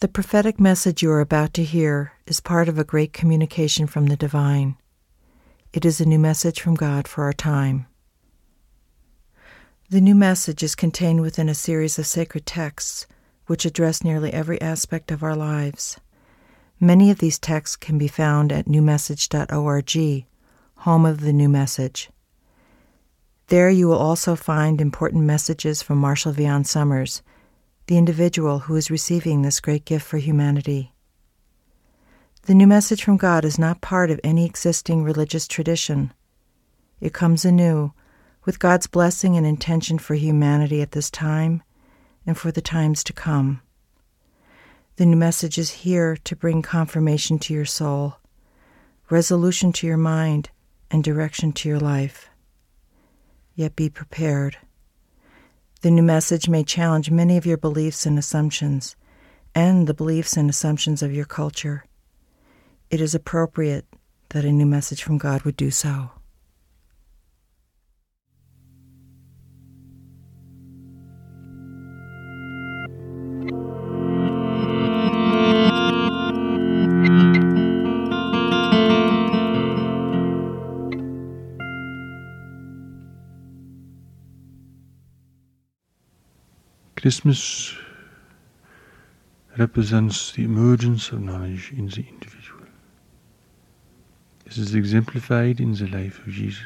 The prophetic message you are about to hear is part of a great communication from the divine. It is a new message from God for our time. The new message is contained within a series of sacred texts which address nearly every aspect of our lives. Many of these texts can be found at newmessage.org, home of the New Message. There you will also find important messages from Marshall Vian Summers, the individual who is receiving this great gift for humanity. The new message from God is not part of any existing religious tradition. It comes anew, with God's blessing and intention for humanity at this time and for the times to come. The new message is here to bring confirmation to your soul, resolution to your mind, and direction to your life. Yet be prepared. The new message may challenge many of your beliefs and assumptions, and the beliefs and assumptions of your culture. It is appropriate that a new message from God would do so. Christmas represents the emergence of knowledge in the individual. This is exemplified in the life of Jesus,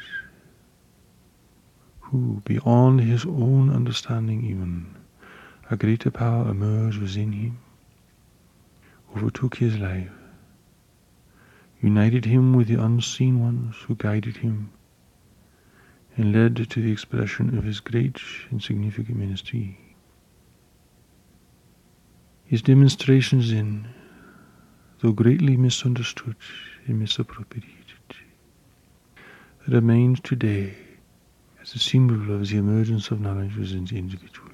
who, beyond his own understanding even, a greater power emerged within him, overtook his life, united him with the unseen ones who guided him, and led to the expression of his great and significant ministry. His demonstrations then, though greatly misunderstood and misappropriated, remain today as a symbol of the emergence of knowledge within the individual.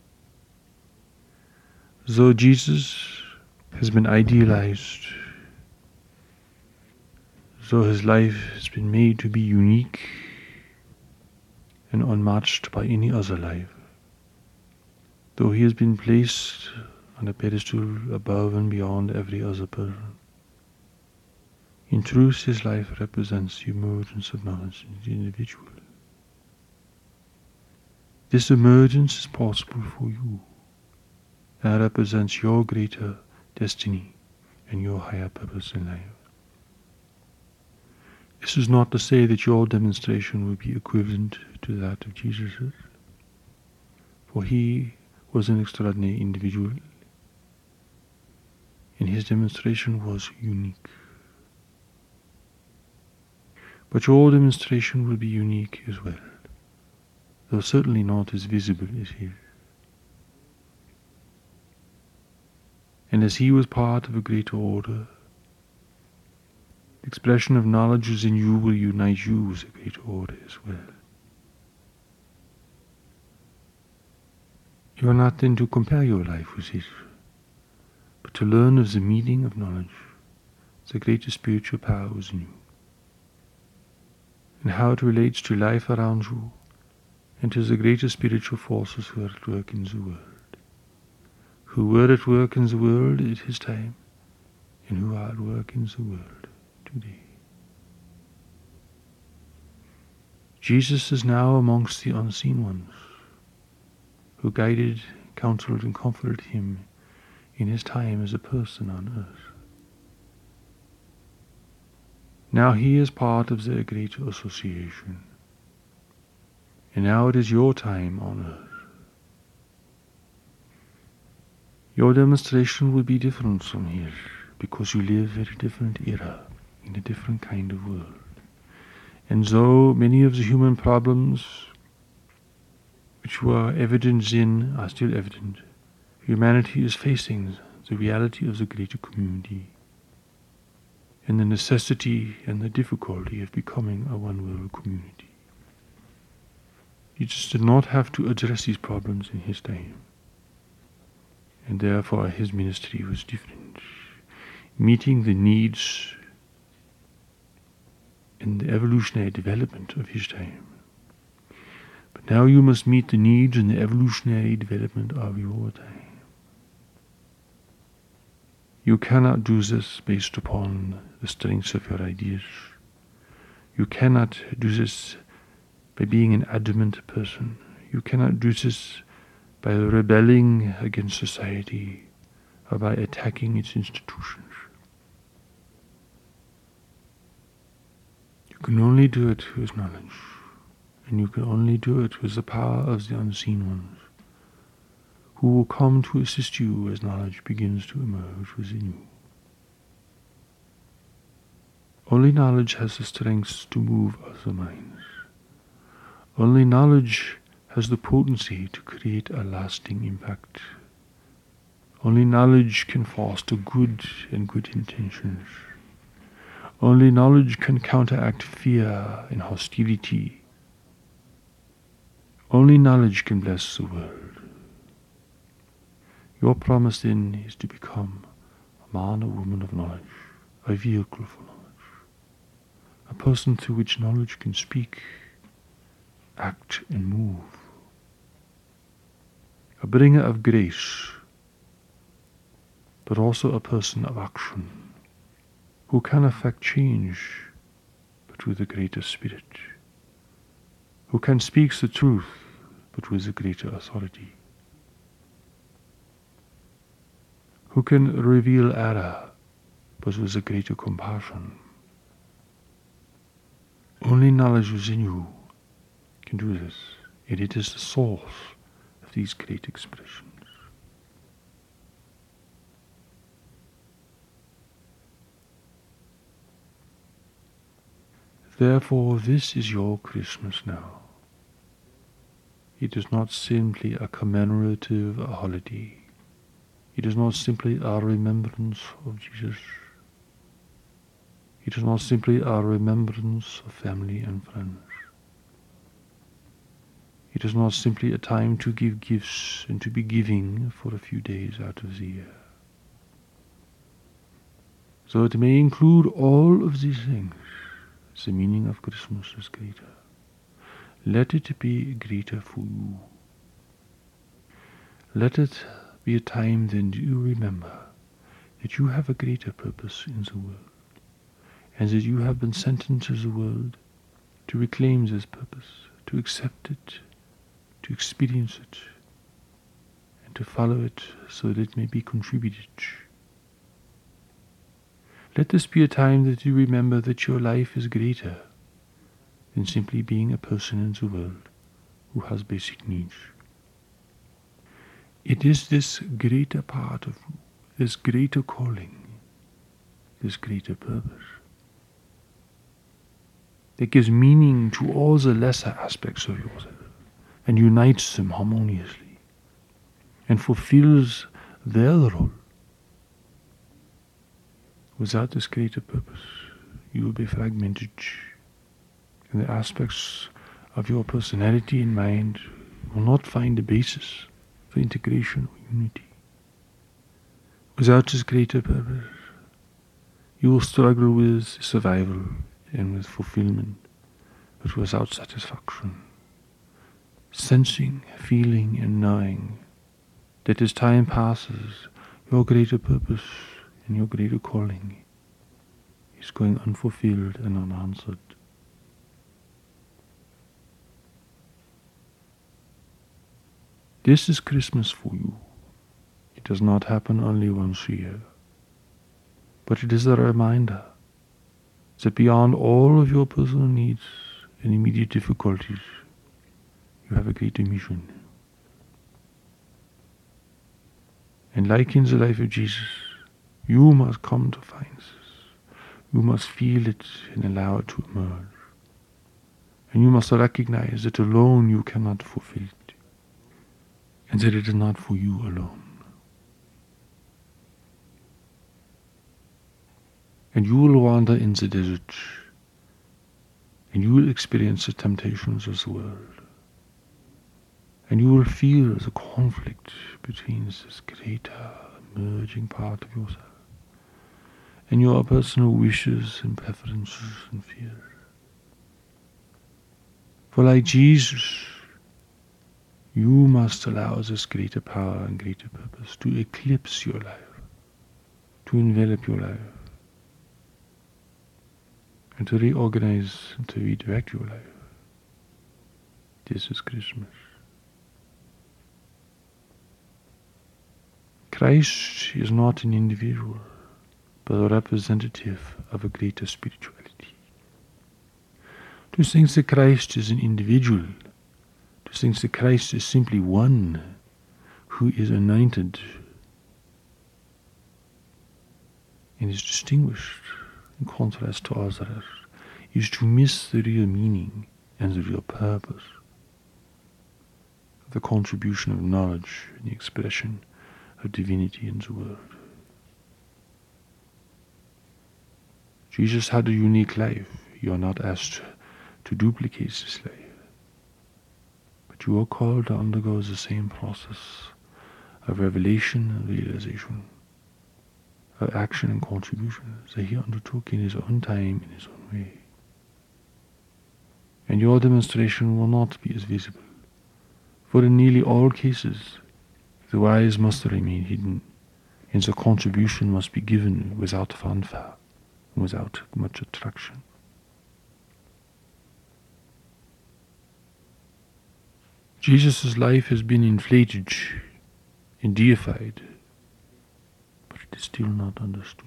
Though Jesus has been idealized, though his life has been made to be unique and unmatched by any other life, though he has been placed on a pedestal above and beyond every other person, in truth his life represents the emergence of knowledge in the individual. This emergence is possible for you, and represents your greater destiny and your higher purpose in life. This is not to say that your demonstration will be equivalent to that of Jesus's, for he was an extraordinary individual, and his demonstration was unique. But your demonstration will be unique as well, though certainly not as visible as his. And as he was part of a greater order, the expression of knowledge within you will unite you with a greater order as well. You are not then to compare your life with his, but to learn of the meaning of knowledge, the greater spiritual power within you, and how it relates to life around you and to the greater spiritual forces who are at work in the world, who were at work in the world at his time, and who are at work in the world today. Jesus is now amongst the unseen ones, who guided, counseled, and comforted him in his time as a person on earth. Now he is part of their greater association, and now it is your time on earth. Your demonstration will be different from his, because you live at a different era, in a different kind of world. And though many of the human problems which were evident then are still evident, humanity is facing the reality of the greater community and the necessity and the difficulty of becoming a one-world community. Jesus did not have to address these problems in his time, and therefore his ministry was different, meeting the needs and the evolutionary development of his time. But now you must meet the needs and the evolutionary development of your time. You cannot do this based upon the strength of your ideas. You cannot do this by being an adamant person. You cannot do this by rebelling against society or by attacking its institutions. You can only do it with knowledge, and you can only do it with the power of the unseen ones, who will come to assist you as knowledge begins to emerge within you. Only knowledge has the strength to move other minds. Only knowledge has the potency to create a lasting impact. Only knowledge can foster good and good intentions. Only knowledge can counteract fear and hostility. Only knowledge can bless the world. Your promise then is to become a man or woman of knowledge, a vehicle for knowledge, a person through which knowledge can speak, act and move, a bringer of grace, but also a person of action, who can effect change, but with a greater spirit, who can speak the truth, but with a greater authority, who can reveal error, but with a greater compassion. Only knowledge within you can do this, and it is the source of these great expressions. Therefore, this is your Christmas now. It is not simply a commemorative holiday. It is not simply a remembrance of Jesus. It is not simply a remembrance of family and friends. It is not simply a time to give gifts and to be giving for a few days out of the year. So it may include all of these things. The meaning of Christmas is greater. Let it be greater for you. Let it be a time then that you remember that you have a greater purpose in the world, and that you have been sent into the world to reclaim this purpose, to accept it, to experience it, and to follow it so that it may be contributed. Let this be a time that you remember that your life is greater than simply being a person in the world who has basic needs. It is this greater part of you, this greater calling, this greater purpose, that gives meaning to all the lesser aspects of yourself and unites them harmoniously and fulfills their role. Without this greater purpose, you will be fragmented, and the aspects of your personality and mind will not find a basis for integration or unity. Without this greater purpose, you will struggle with survival and with fulfillment, but without satisfaction, sensing, feeling, and knowing that as time passes, your greater purpose and your greater calling is going unfulfilled and unanswered. This is Christmas for you. It does not happen only once a year, but it is a reminder that beyond all of your personal needs and immediate difficulties, you have a greater mission. And like in the life of Jesus, you must come to find this. You must feel it and allow it to emerge. And you must recognize that alone you cannot fulfill it, and that it is not for you alone. And you will wander in the desert, and you will experience the temptations of the world. And you will feel the conflict between this greater emerging part of yourself and your personal wishes and preferences and fears. For like Jesus, you must allow this greater power and greater purpose to eclipse your life, to envelop your life, and to reorganize and to redirect your life. This is Christmas. Christ is not an individual, but a representative of a greater spirituality. To think that Christ is an individual, to think that Christ is simply one who is anointed and is distinguished in contrast to others, is to miss the real meaning and the real purpose of the contribution of knowledge and the expression of divinity in the world. Jesus had a unique life. You are not asked to duplicate this life, but you are called to undergo the same process of revelation and realization, of action and contribution that he undertook in his own time, in his own way. And your demonstration will not be as visible, for in nearly all cases the wise must remain hidden, and the contribution must be given without fanfare, without much attraction. Jesus' life has been inflated and deified, but it is still not understood.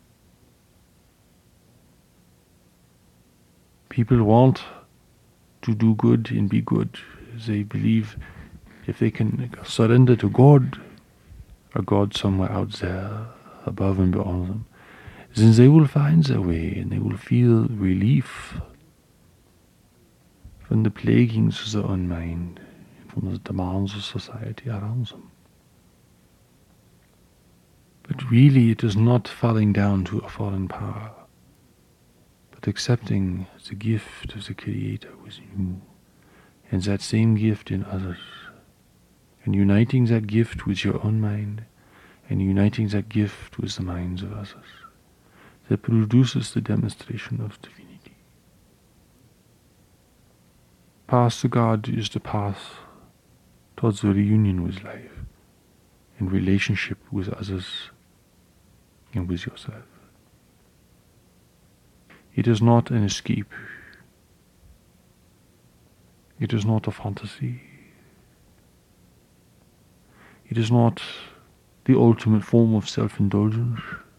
People want to do good and be good. They believe if they can surrender to God, a God somewhere out there, above and beyond them, then they will find their way and they will feel relief from the plaguings of their own mind, from the demands of society around them. But really it is not falling down to a foreign power, but accepting the gift of the Creator within you, and that same gift in others, and uniting that gift with your own mind, and uniting that gift with the minds of others, that produces the demonstration of divinity. Path to God is the path towards the reunion with life, and relationship with others and with yourself. It is not an escape. It is not a fantasy. It is not the ultimate form of self-indulgence.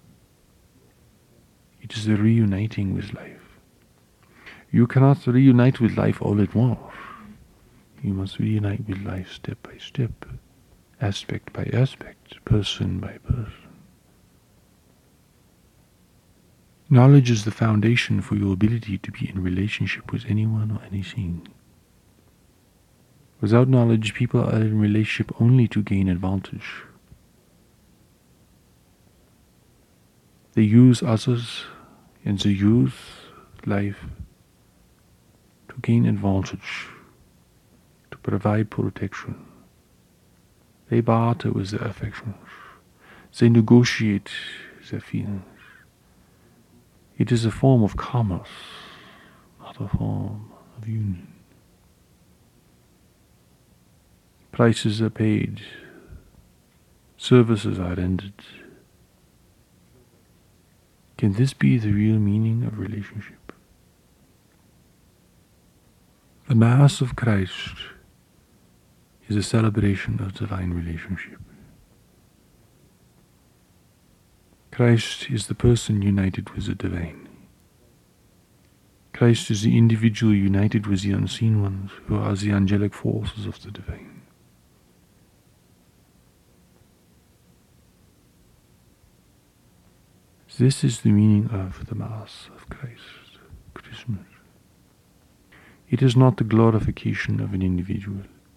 It is the reuniting with life. You cannot reunite with life all at once. You must reunite with life step by step, aspect by aspect, person by person. Knowledge is the foundation for your ability to be in relationship with anyone or anything. Without knowledge, people are in relationship only to gain advantage. They use others and they use life to gain advantage, to provide protection. They barter with their affections. They negotiate their feelings. It is a form of commerce, not a form of union. Prices are paid, services are rendered. Can this be the real meaning of relationship? The Mass of Christ is a celebration of divine relationship. Christ is the person united with the divine. Christ is the individual united with the unseen ones, who are the angelic forces of the divine. This is the meaning of the Mass of Christ, Christmas. It is not the glorification of an individual.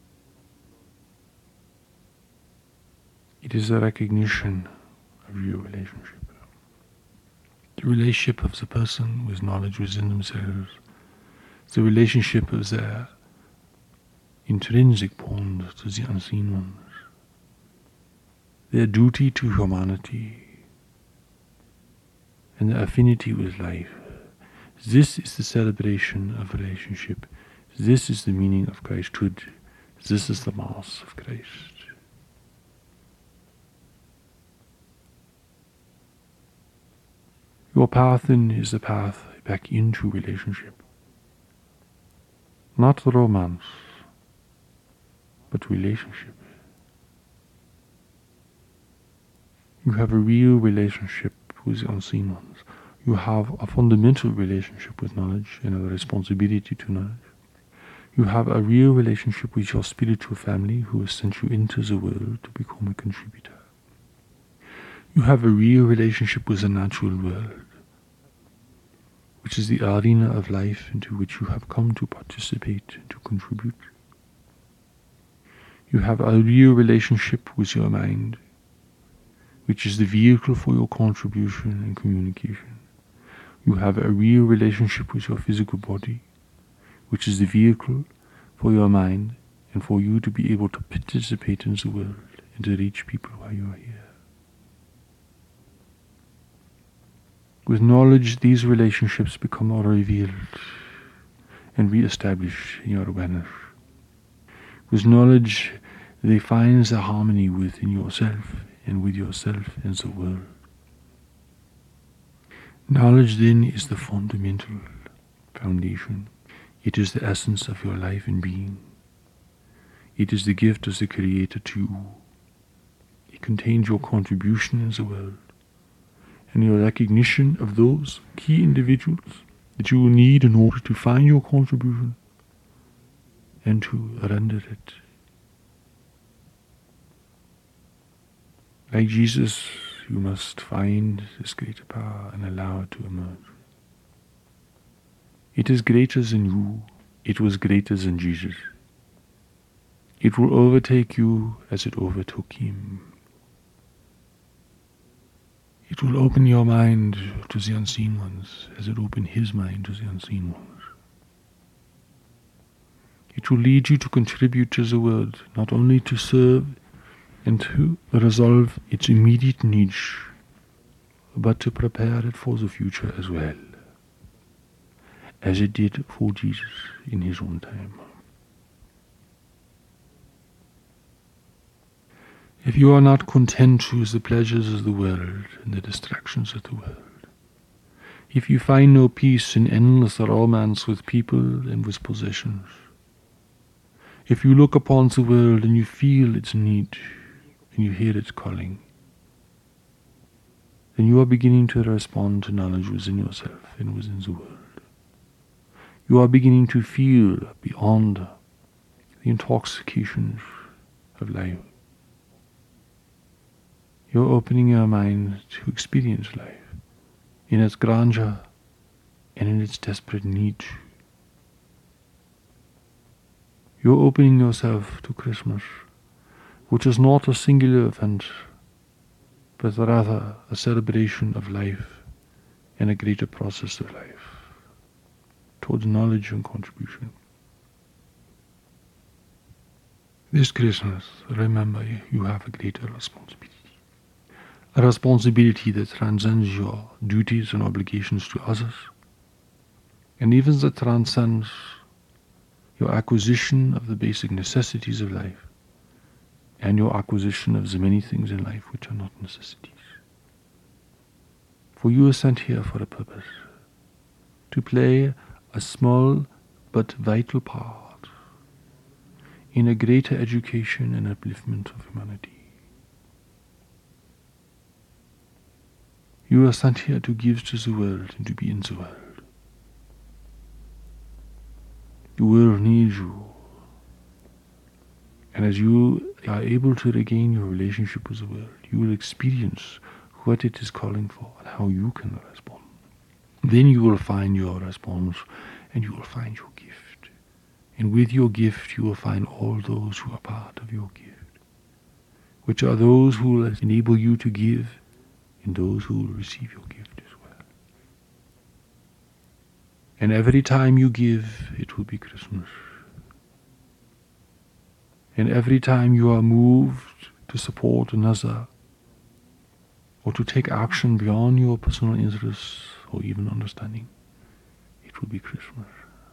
It is a recognition of your relationship. The relationship of the person with knowledge within themselves, the relationship of their intrinsic bond to the unseen ones, their duty to humanity, and the affinity with life. This is the celebration of relationship. This is the meaning of Christhood. This is the Mass of Christ. Your path then is the path back into relationship. Not romance, but relationship. You have a real relationship with the unseen ones. You have a fundamental relationship with knowledge and a responsibility to knowledge. You have a real relationship with your spiritual family who has sent you into the world to become a contributor. You have a real relationship with the natural world, which is the arena of life into which you have come to participate and to contribute. You have a real relationship with your mind, which is the vehicle for your contribution and communication. You have a real relationship with your physical body, which is the vehicle for your mind and for you to be able to participate in the world and to reach people while you are here. With knowledge, these relationships become more revealed and re-established in your awareness. With knowledge, they find the harmony within yourself and with yourself and the world. Knowledge then is the fundamental foundation. It is the essence of your life and being. It is the gift of the Creator to you. It contains your contribution in the world and your recognition of those key individuals that you will need in order to find your contribution and to render it. Like Jesus, you must find this greater power and allow it to emerge. It is greater than you. It was greater than Jesus. It will overtake you as it overtook him. It will open your mind to the unseen ones as it opened his mind to the unseen ones. It will lead you to contribute to the world, not only to serve and to resolve its immediate needs, but to prepare it for the future as well, as it did for Jesus in his own time. If you are not content with the pleasures of the world and the distractions of the world, if you find no peace in endless romance with people and with possessions, if you look upon the world and you feel its need and you hear its calling, then you are beginning to respond to knowledge within yourself and within the world. You are beginning to feel beyond the intoxications of life. You're opening your mind to experience life in its grandeur and in its desperate need. You're opening yourself to Christmas, which is not a singular event, but rather a celebration of life and a greater process of life towards knowledge and contribution. This Christmas, remember, you have a greater responsibility. A responsibility that transcends your duties and obligations to others, and even that transcends your acquisition of the basic necessities of life, and your acquisition of the many things in life which are not necessities. For you are sent here for a purpose, to play a small but vital part in a greater education and upliftment of humanity. You are sent here to give to the world and to be in the world. The world needs you. And as you are able to regain your relationship with the world, you will experience what it is calling for and how you can respond. Then you will find your response and you will find your gift. And with your gift you will find all those who are part of your gift, which are those who will enable you to give and those who will receive your gift as well. And every time you give, it will be Christmas. And every time you are moved to support another or to take action beyond your personal interests or even understanding, it will be Christmas.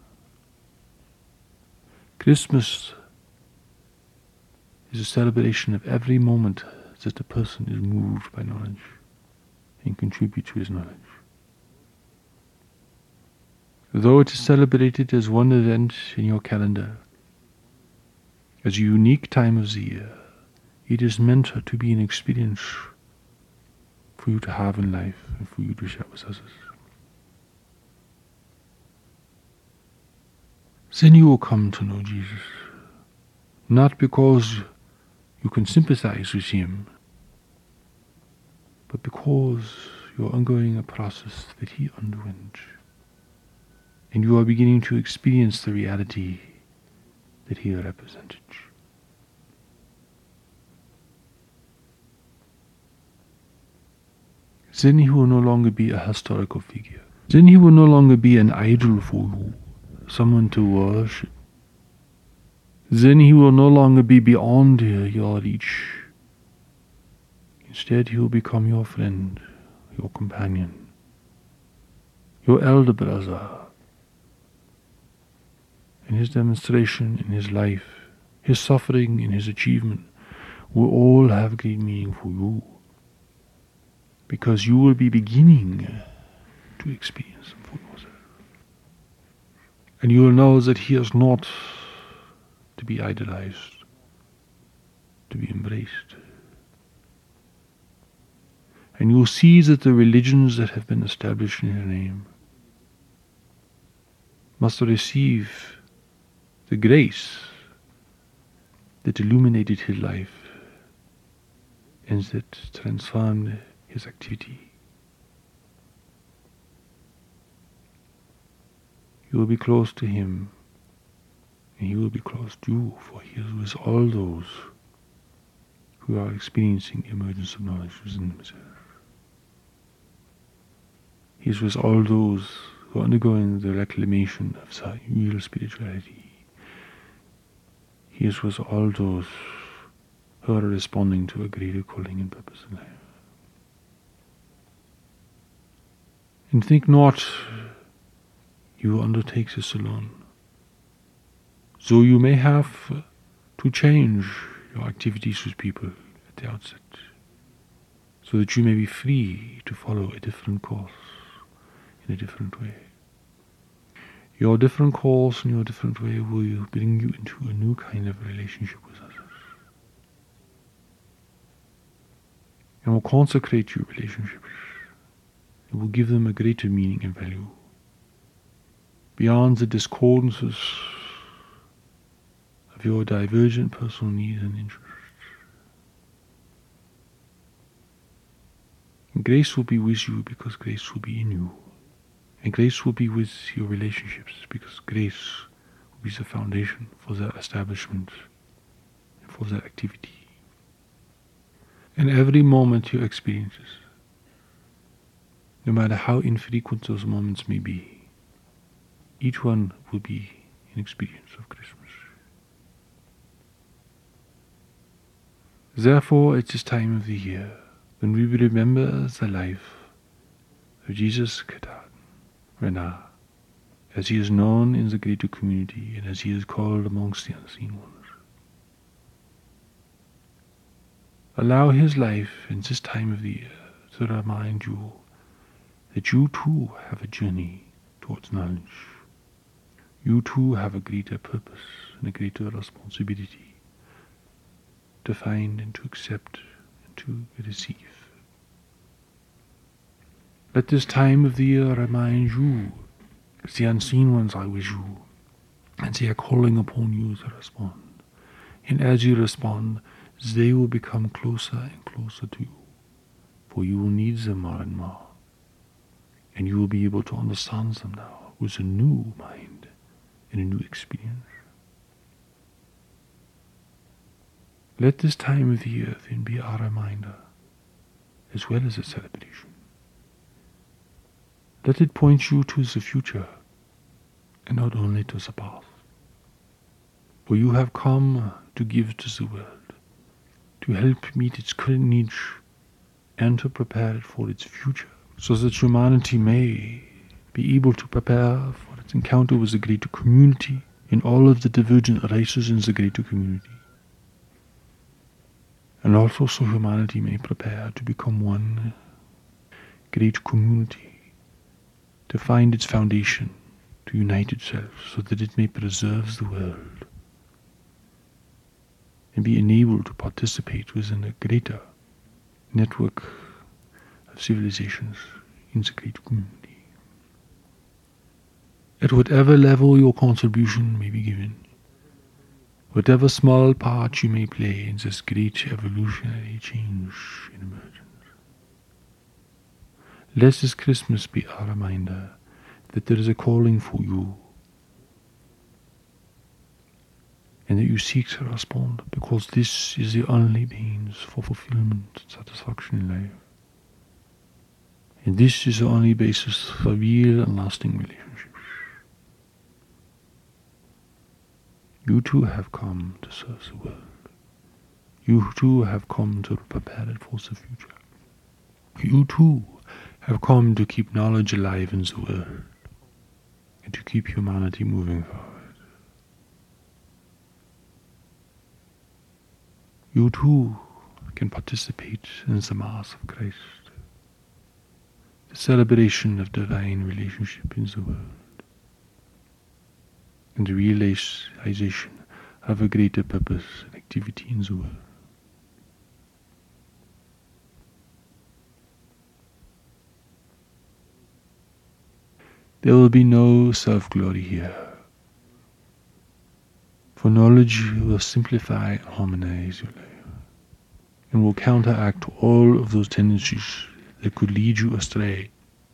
Christmas is a celebration of every moment that the person is moved by knowledge and contribute to his knowledge. Though it is celebrated as one event in your calendar, as a unique time of the year, it is meant to be an experience for you to have in life and for you to share with others. Then you will come to know Jesus, not because you can sympathize with him, but because you are undergoing a process that he underwent, and you are beginning to experience the reality that he represented. Then he will no longer be a historical figure. Then he will no longer be an idol for you, someone to worship. Then he will no longer be beyond your reach. Instead, he will become your friend, your companion, your elder brother. In his demonstration, in his life, his suffering, in his achievement, will all have great meaning for you, because you will be beginning to experience them for yourself. And you will know that he is not to be idolized, to be embraced. And you will see that the religions that have been established in your name must receive the grace that illuminated his life and that transformed his activity. You will be close to him, and he will be close to you, for he is with all those who are experiencing the emergence of knowledge within themselves. He is with all those who are undergoing the reclamation of the real spirituality. He is with all those who are responding to a greater calling and purpose in life. And think not you will undertake this alone. So you may have to change your activities with people at the outset, so that you may be free to follow a different course in a different way. Your different course and your different way will bring you into a new kind of relationship with others, and will consecrate your relationships. It will give them a greater meaning and value, beyond the discordances of your divergent personal needs and interests. And grace will be with you because grace will be in you. And grace will be with your relationships because grace will be the foundation for their establishment and for their activity. And every moment you experience this, no matter how infrequent those moments may be, each one will be an experience of Christmas. Therefore, at this time of the year, when we remember the life of Jesus Ketan Renard, as he is known in the greater community and as he is called amongst the unseen ones, allow his life in this time of the year to remind you that you too have a journey towards knowledge. You too have a greater purpose and a greater responsibility to find and to accept and to receive. Let this time of the year remind you, as the unseen ones are with you, and they are calling upon you to respond. And as you respond, they will become closer and closer to you, for you will need them more and more. And you will be able to understand them now with a new mind and a new experience. Let this time of the year then be a reminder as well as a celebration. Let it point you to the future and not only to the past. For you have come to give to the world, to help meet its current needs and to prepare it for its future, so that humanity may be able to prepare for its encounter with the greater community and all of the divergent races in the greater community. And also so humanity may prepare to become one great community, to find its foundation, to to unite itself so that it may preserve the world and be enabled to participate within a greater network of civilizations in the great community. At whatever level your contribution may be given, whatever small part you may play in this great evolutionary change and emergence, let this Christmas be a reminder that there is a calling for you and that you seek to respond, because this is the only means for fulfillment and satisfaction in life. And this is the only basis for real and lasting relationships. You too have come to serve the world. You too have come to prepare it for the future. You too have come to keep knowledge alive in the world and to keep humanity moving forward. You too can participate in the Mass of Christ, the celebration of divine relationship in the world, and the realization of a greater purpose and activity in the world. There will be no self-glory here, for knowledge will simplify and harmonize your life, and will counteract all of those tendencies that could lead you astray,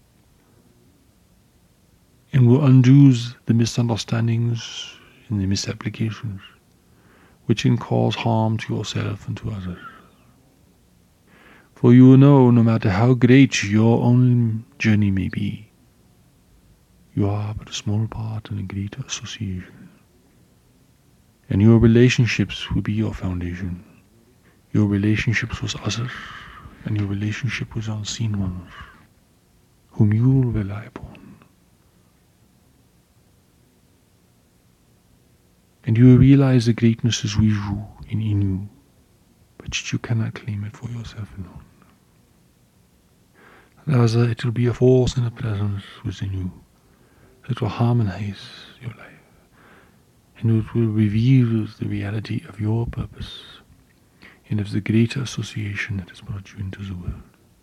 and will undo the misunderstandings and the misapplications which can cause harm to yourself and to others. For you will know, no matter how great your own journey may be, you are but a small part in a greater association. And your relationships will be your foundation. Your relationships with others and your relationship with unseen ones, whom you will rely upon. And you will realize the greatness is with you and in you, but you cannot claim it for yourself alone. Rather, it will be a force and a presence within you that will harmonize your life, and it will reveal the reality of your purpose and of the greater association that has brought you into the world.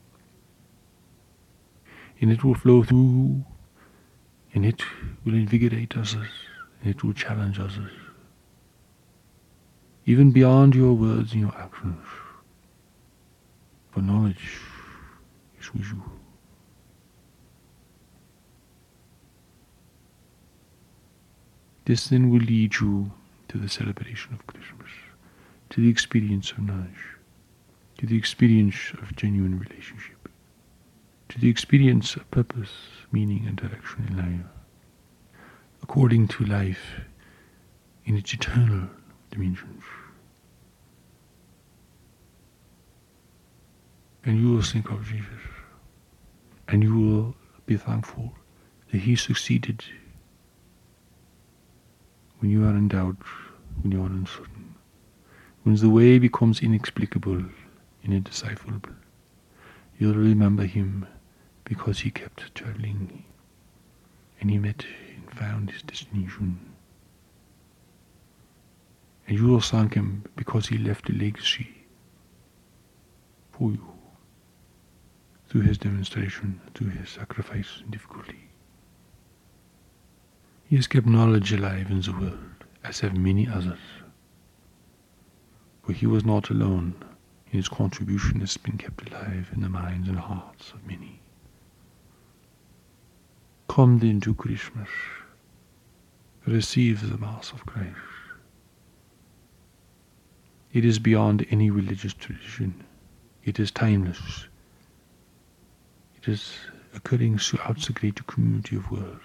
And it will flow through, and it will invigorate others, and it will challenge others, even beyond your words and your actions, for knowledge is with you. This then will lead you to the celebration of Christmas, to the experience of knowledge, to the experience of genuine relationship, to the experience of purpose, meaning, and direction in life, according to life in its eternal dimensions. And you will think of Jesus, and you will be thankful that He succeeded when you are in doubt, when you are uncertain, when the way becomes inexplicable and indecipherable. You'll remember Him because He kept traveling, and He met and found His destination. And you will thank Him because He left a legacy for you through His demonstration, through His sacrifice and difficulty. He has kept knowledge alive in the world, as have many others. For He was not alone, and His contribution has been kept alive in the minds and hearts of many. Come then to Christmas, receive the Mass of Christ. It is beyond any religious tradition. It is timeless. It is occurring throughout the greater community of worlds.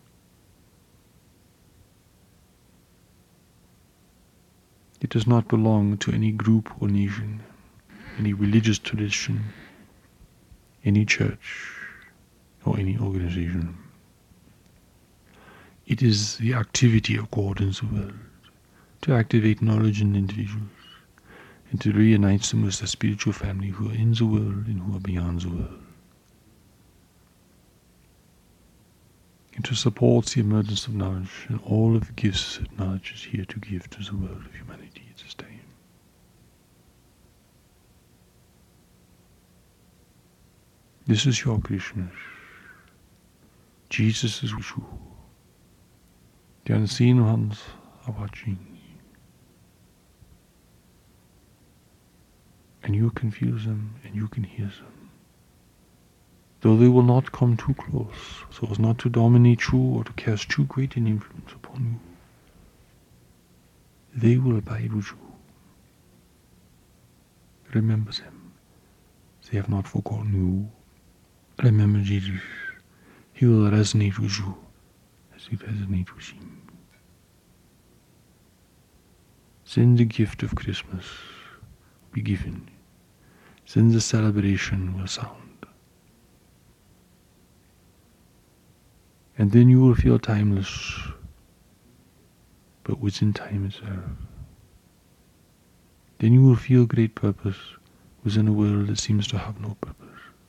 It does not belong to any group or nation, any religious tradition, any church, or any organization. It is the activity of God in the world, to activate knowledge in individuals, and to reunite them with the spiritual family who are in the world and who are beyond the world. and to support the emergence of knowledge and all of the gifts that knowledge is here to give to the world of humanity at this time. This is your Krishna. Jesus is with you. The unseen ones are watching. And you can feel them and you can hear them. Though they will not come too close, so as not to dominate you or to cast too great an influence upon you, they will abide with you. Remember them. They have not forgotten you. Remember Jesus. He will resonate with you as you resonate with him. Then the gift of Christmas will be given. Then the celebration will sound. And then you will feel timeless, but within time itself. Then you will feel great purpose within a world that seems to have no purpose.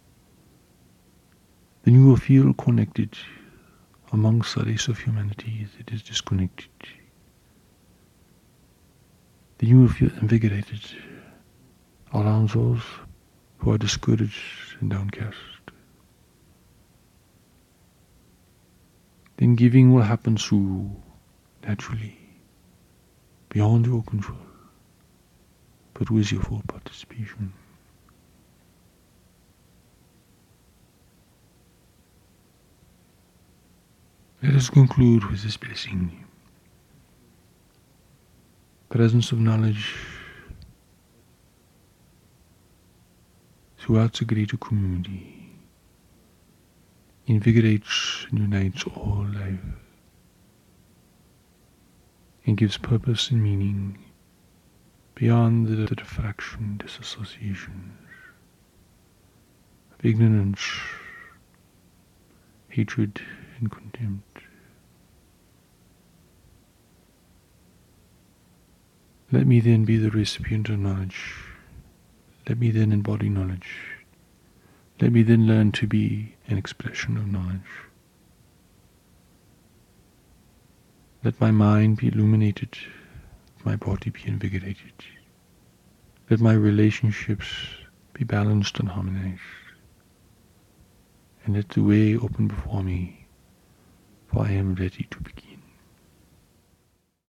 Then you will feel connected amongst a race of humanity that is disconnected. Then you will feel invigorated around those who are discouraged and downcast. Then giving will happen through naturally, beyond your control, but with your full participation. Let us conclude with this blessing. Presence of knowledge throughout the greater community invigorates and unites all life and gives purpose and meaning beyond the diffraction, disassociations of ignorance, hatred, and contempt. Let me then be the recipient of knowledge. Let me then embody knowledge. Let me then learn to be an expression of knowledge. Let my mind be illuminated, my body be invigorated. Let my relationships be balanced and harmonized. And let the way open before me, for I am ready to begin.